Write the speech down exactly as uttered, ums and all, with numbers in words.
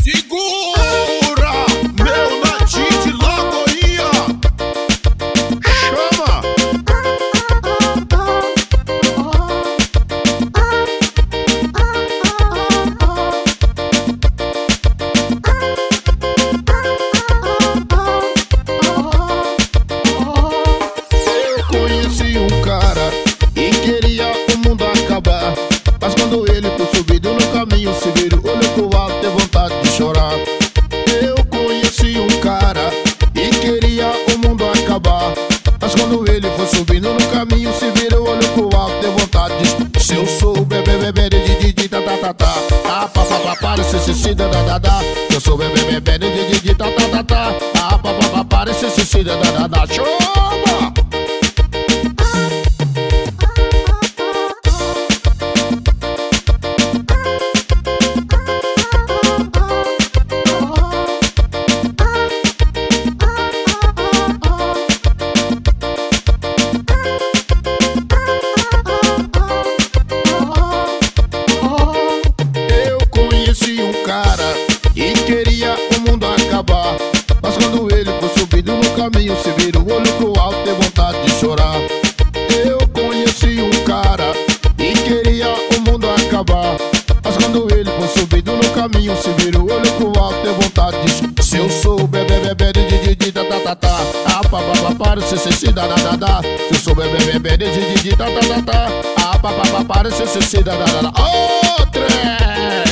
Segura, meu natinho de Lagoinha. Chama. Eu conheci um cara e queria o mundo acabar, mas quando ele foi subido no caminho se virou, olhou pro alto, teve vontade de chorar. Eu conheci um cara e queria o mundo acabar, mas quando ele foi subindo no caminho se virou, olhou pro alto, teve vontade de... Se eu sou bebê, bebê, de de tá tá tá tá, ah pa pa pa para se se se da da da da. Se eu sou bebê, bebê, de de tá tá tá tá, ah pa pa pa para se se se da da da da. Chama! E queria o mundo acabar, mas quando ele foi subindo no caminho se vira o olho pro alto, tem vontade de chorar. Eu conheci um cara e queria o mundo acabar, mas quando ele foi subindo no caminho se vira o olho pro alto, tem vontade de... Se eu sou bebê, bebê, de de tá tá tá tá, ah pa pa pa para se se se da da da da. Se eu sou bebê, bebê, de de tá tá tá tá, ah pa pa pa para se se se da da da da. Oh, trem!